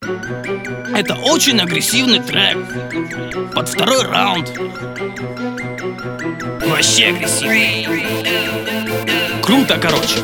Это очень агрессивный трек. Под второй раунд. Вообще агрессивный. Круто, короче.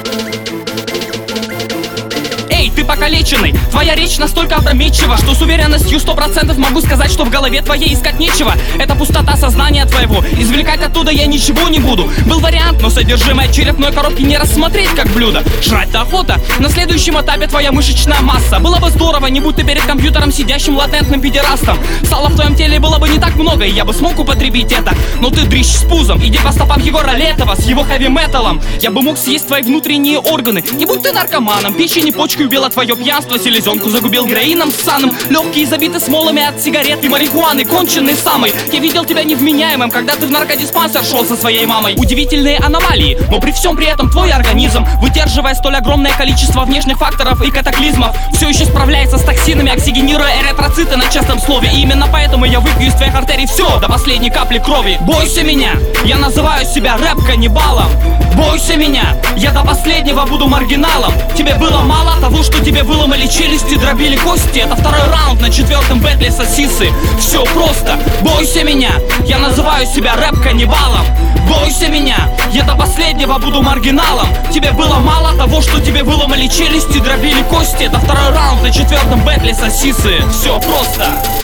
Эй, ты покалеченный, твоя речь настолько опрометчива, что с уверенностью 100% могу сказать, что в голове твоей искать нечего. Это пустота сознания твоего, извлекать оттуда я ничего не буду. Был вариант, но содержимое черепной коробки не рассмотреть как блюдо. Жрать-то охота, на следующем этапе твоя мышечная масса. Было бы здорово, не будь ты перед компьютером сидящим латентным педерастом. Сала в твоем теле было бы не так много, и я бы смог употребить это. Но ты дрищ с пузом, иди по стопам Егора Летова с его хэви-металом. Я бы мог съесть твои внутренние органы. Не будь ты наркоманом, печень и почки убила твое пьянство, селезенку загубил героином ссаным. Легкие забиты смолами от сигарет и марихуаны, конченый самый. Я видел тебя невменяемым, когда ты в наркодиспансер шел со своей мамой. Удивительные аномалии, но при всем при этом твой организм, выдерживая столь огромное количество внешних факторов и катаклизмов, все еще справляется с токсинами, оксигенируя эритроциты на честном слове. И именно поэтому я выпью из твоих артерий все до последней капли крови. Бойся меня, я называю себя рэп-каннибалом. Бойся меня, я до последнего буду маргиналом. Тебе было мало того, что тебе выломали челюсти, дробили кости. Это второй раунд на четвертом бэтле сосисы. Все просто, бойся меня, я называю себя рэп-каннибалом. Бойся меня, я до последнего буду маргиналом. Тебе было мало того, что тебе выломали челюсти, дробили кости. Это второй раунд на четвертом бэтле сосисы. Все просто.